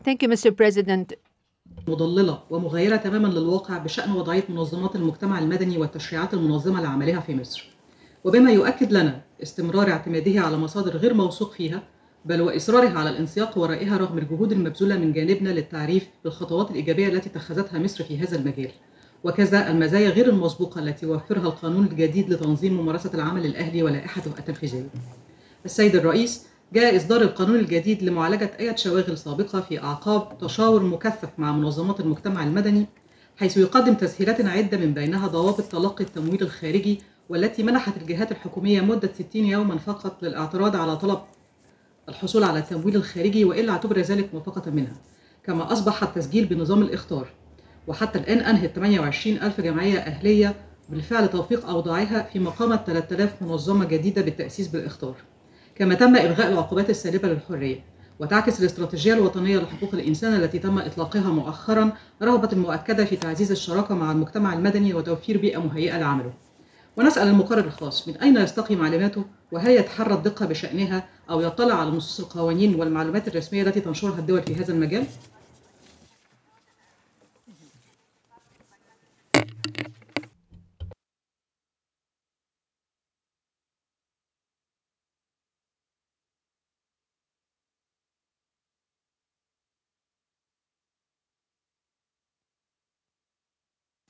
Thank you, Mr. President. مضللة ومغايرة تماما للواقع بشأن وضعية منظمات المجتمع المدني والتشريعات المنظمة لعملها في مصر، وبما يؤكد لنا استمرار اعتماده على مصادر غير موثوق فيها، بل وإصراره على الانسياق ورائها رغم الجهود المبذولة من جانبنا للتعريف بالخطوات الإيجابية التي اتخذتها مصر في هذا المجال، وكذا المزايا غير المسبوقة التي يوفرها القانون الجديد لتنظيم ممارسة العمل الأهلي ولائحته التنفيذية. السيد الرئيس، جاء إصدار القانون الجديد لمعالجة أي شواغل سابقة في أعقاب تشاور مكثف مع منظمات المجتمع المدني، حيث يقدم تسهيلات عدة من بينها ضوابط تلقي التمويل الخارجي، والتي منحت الجهات الحكومية مدة 60 يوما فقط للاعتراض على طلب الحصول على التمويل الخارجي، وإلا اعتبر ذلك موافقة منها. كما أصبح التسجيل بنظام الإخطار، وحتى الآن أنهت 28 ألف جمعية أهلية بالفعل توثيق أوضاعها، فيما قامت 3000 منظمة جديدة بالتأسيس بالإخطار. كما تم إلغاء العقوبات السالبة للحرية، وتعكس الاستراتيجية الوطنية لحقوق الإنسان التي تم إطلاقها مؤخرا رغبة مؤكدة في تعزيز الشراكة مع المجتمع المدني وتوفير بيئة مهيئة لعمله. ونسأل المقرر الخاص من أين يستقي معلوماته، وهل يتحرى الدقة بشأنها أو يطلع على نصوص القوانين والمعلومات الرسمية التي تنشرها الدول في هذا المجال؟